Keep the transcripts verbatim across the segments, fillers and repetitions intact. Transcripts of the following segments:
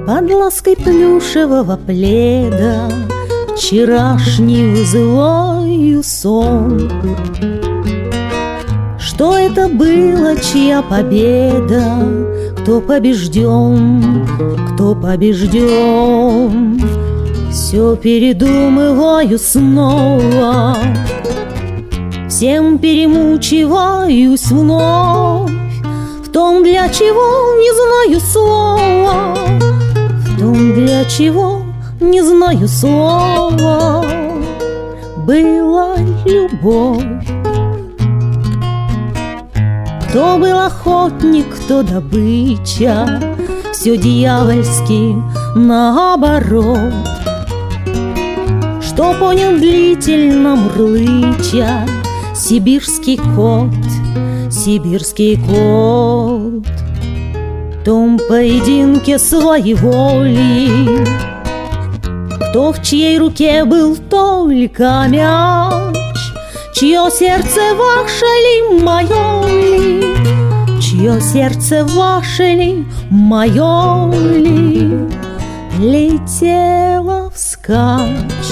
Под лаской плюшевого пледа вчерашний вызываю сон. Что это было, чья победа? Кто побежден, кто побежден? Все передумываю снова, всем перемучиваюсь вновь. В том, для чего, не знаю слова, в том, для чего, не знаю слова, была любовь. Кто был охотник, кто добыча, все дьявольски наоборот. Что понял длительно мурлыча сибирский кот, сибирский кот. В том поединке своей воли, кто в чьей руке был только мяч, чье сердце ваше ли, мое ли, чье сердце ваше ли, мое ли, летело вскачь.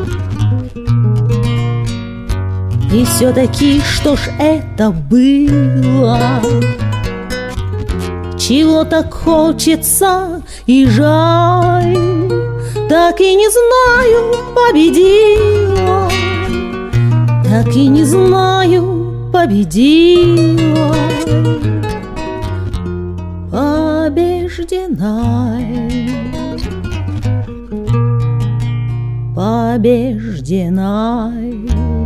И все-таки что ж это было, чего так хочется и жаль, так и не знаю, победила, так и не знаю, победила, побеждена, побеждена.